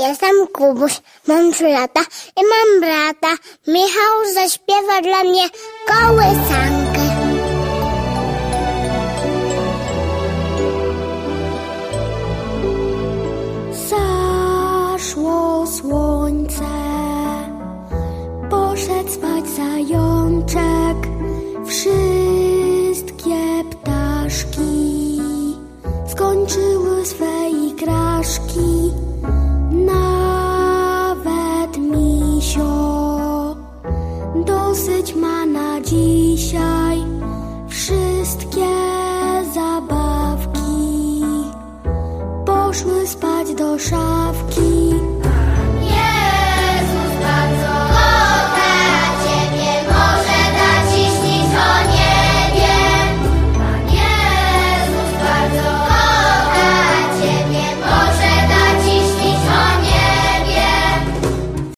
Jestem Kubuś, mam 3 lata i mam brata. Michał zaśpiewa dla mnie kołysankę.